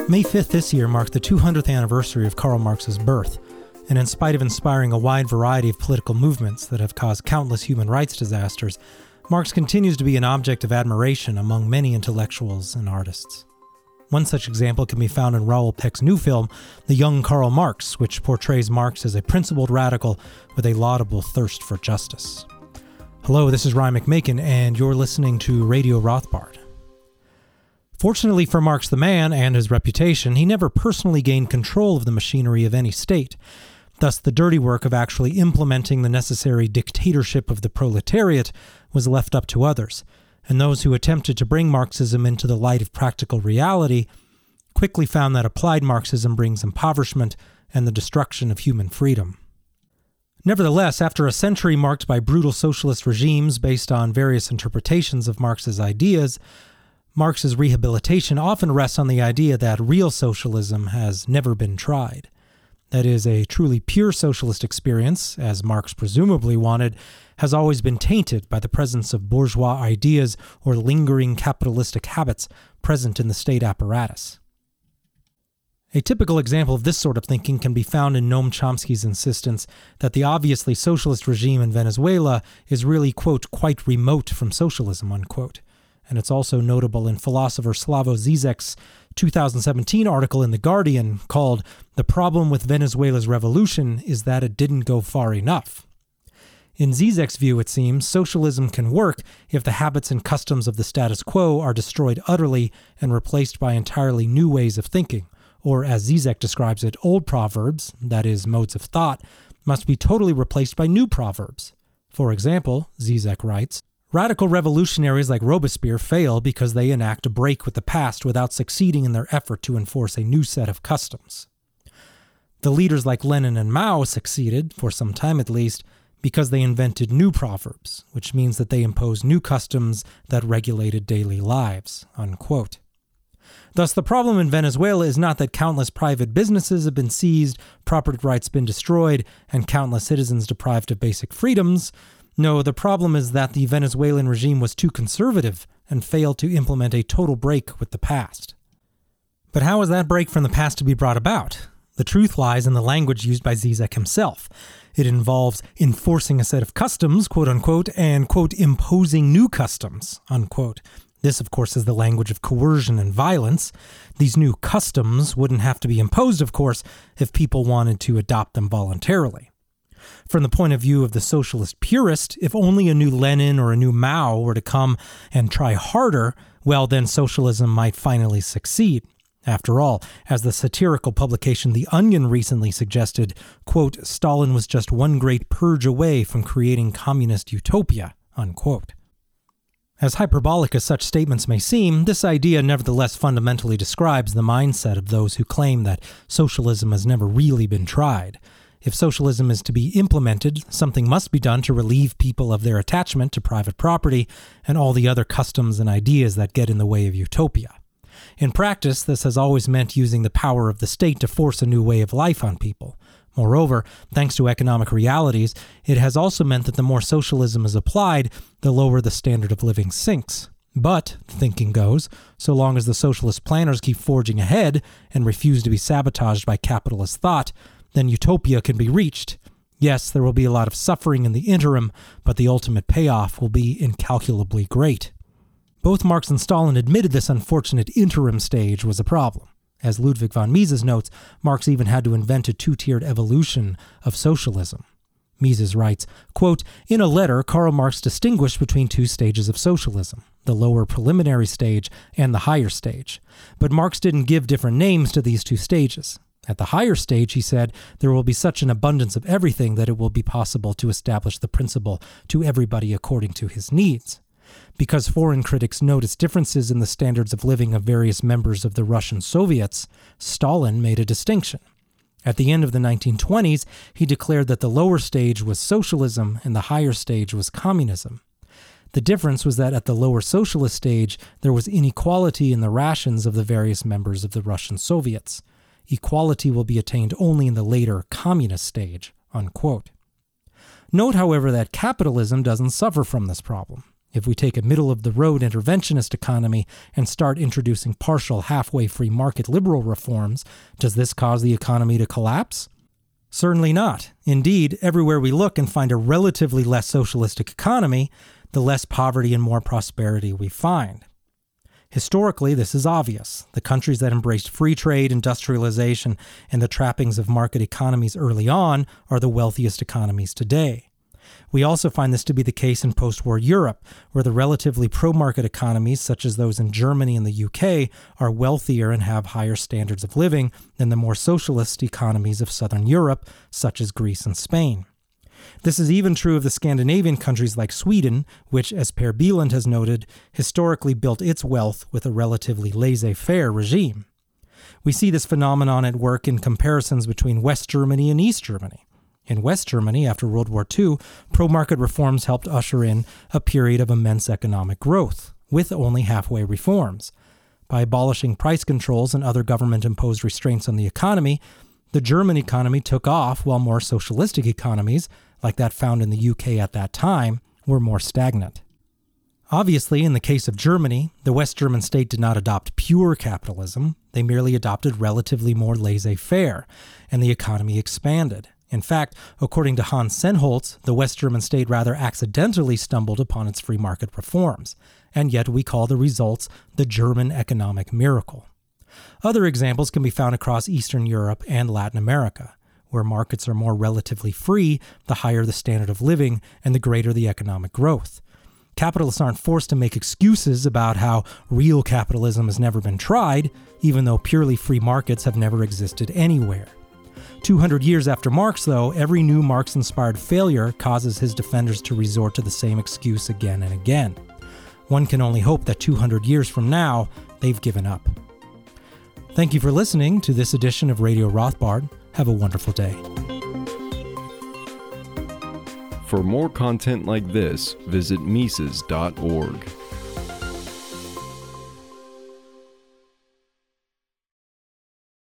May 5th this year marked the 200th anniversary of Karl Marx's birth, and in spite of inspiring a wide variety of political movements that have caused countless human rights disasters, Marx continues to be an object of admiration among many intellectuals and artists. One such example can be found in Raoul Peck's new film, The Young Karl Marx, which portrays Marx as a principled radical with a laudable thirst for justice. Hello, this is Ryan McMakin, and you're listening to Radio Rothbard. Fortunately for Marx the man and his reputation, he never personally gained control of the machinery of any state. Thus, the dirty work of actually implementing the necessary dictatorship of the proletariat was left up to others, and those who attempted to bring Marxism into the light of practical reality quickly found that applied Marxism brings impoverishment and the destruction of human freedom. Nevertheless, after a century marked by brutal socialist regimes based on various interpretations of Marx's ideas, Marx's rehabilitation often rests on the idea that real socialism has never been tried. That is, a truly pure socialist experience, as Marx presumably wanted, has always been tainted by the presence of bourgeois ideas or lingering capitalistic habits present in the state apparatus. A typical example of this sort of thinking can be found in Noam Chomsky's insistence that the obviously socialist regime in Venezuela is really, quote, quite remote from socialism, unquote. And it's also notable in philosopher Slavoj Zizek's 2017 article in The Guardian called "The Problem with Venezuela's Revolution is that it didn't go far enough." In Zizek's view, it seems, socialism can work if the habits and customs of the status quo are destroyed utterly and replaced by entirely new ways of thinking, or as Zizek describes it, old proverbs, that is, modes of thought, must be totally replaced by new proverbs. For example, Zizek writes, radical revolutionaries like Robespierre fail because they enact a break with the past without succeeding in their effort to enforce a new set of customs. The leaders like Lenin and Mao succeeded, for some time at least, because they invented new proverbs, which means that they imposed new customs that regulated daily lives, unquote. Thus, the problem in Venezuela is not that countless private businesses have been seized, property rights been destroyed, and countless citizens deprived of basic freedoms. No, the problem is that the Venezuelan regime was too conservative and failed to implement a total break with the past. But how is that break from the past to be brought about? The truth lies in the language used by Zizek himself. It involves enforcing a set of customs, quote-unquote, and, quote, imposing new customs, unquote. This, of course, is the language of coercion and violence. These new customs wouldn't have to be imposed, of course, if people wanted to adopt them voluntarily. From the point of view of the socialist purist, if only a new Lenin or a new Mao were to come and try harder, well, then socialism might finally succeed. After all, as the satirical publication The Onion recently suggested, quote, Stalin was just one great purge away from creating communist utopia, unquote. As hyperbolic as such statements may seem, this idea nevertheless fundamentally describes the mindset of those who claim that socialism has never really been tried. If socialism is to be implemented, something must be done to relieve people of their attachment to private property and all the other customs and ideas that get in the way of utopia. In practice, this has always meant using the power of the state to force a new way of life on people. Moreover, thanks to economic realities, it has also meant that the more socialism is applied, the lower the standard of living sinks. But, thinking goes, so long as the socialist planners keep forging ahead and refuse to be sabotaged by capitalist thought, then utopia can be reached. Yes, there will be a lot of suffering in the interim, but the ultimate payoff will be incalculably great. Both Marx and Stalin admitted this unfortunate interim stage was a problem. As Ludwig von Mises notes, Marx even had to invent a two-tiered evolution of socialism. Mises writes, quote, in a letter, Karl Marx distinguished between two stages of socialism, the lower preliminary stage and the higher stage. But Marx didn't give different names to these two stages. At the higher stage, he said, there will be such an abundance of everything that it will be possible to establish the principle to everybody according to his needs. Because foreign critics noticed differences in the standards of living of various members of the Russian Soviets, Stalin made a distinction. At the end of the 1920s, he declared that the lower stage was socialism and the higher stage was communism. The difference was that at the lower socialist stage, there was inequality in the rations of the various members of the Russian Soviets. Equality will be attained only in the later communist stage, unquote. Note, however, that capitalism doesn't suffer from this problem. If we take a middle-of-the-road interventionist economy and start introducing partial halfway free market liberal reforms, does this cause the economy to collapse? Certainly not. Indeed, everywhere we look and find a relatively less socialistic economy, the less poverty and more prosperity we find. Historically, this is obvious. The countries that embraced free trade, industrialization, and the trappings of market economies early on are the wealthiest economies today. We also find this to be the case in post-war Europe, where the relatively pro-market economies, such as those in Germany and the UK, are wealthier and have higher standards of living than the more socialist economies of southern Europe, such as Greece and Spain. This is even true of the Scandinavian countries like Sweden, which, as Per Bieland has noted, historically built its wealth with a relatively laissez-faire regime. We see this phenomenon at work in comparisons between West Germany and East Germany. In West Germany, after World War II, pro-market reforms helped usher in a period of immense economic growth, with only halfway reforms. By abolishing price controls and other government-imposed restraints on the economy, the German economy took off while more socialistic economies, like that found in the UK at that time, were more stagnant. Obviously, in the case of Germany, the West German state did not adopt pure capitalism. They merely adopted relatively more laissez-faire, and the economy expanded. In fact, according to Hans Sennholz, the West German state rather accidentally stumbled upon its free market reforms, and yet we call the results the German economic miracle. Other examples can be found across Eastern Europe and Latin America, where markets are more relatively free, the higher the standard of living and the greater the economic growth. Capitalists aren't forced to make excuses about how real capitalism has never been tried, even though purely free markets have never existed anywhere. 200 years after Marx, though, every new Marx-inspired failure causes his defenders to resort to the same excuse again and again. One can only hope that 200 years from now, they've given up. Thank you for listening to this edition of Radio Rothbard. Have a wonderful day. For more content like this, visit Mises.org.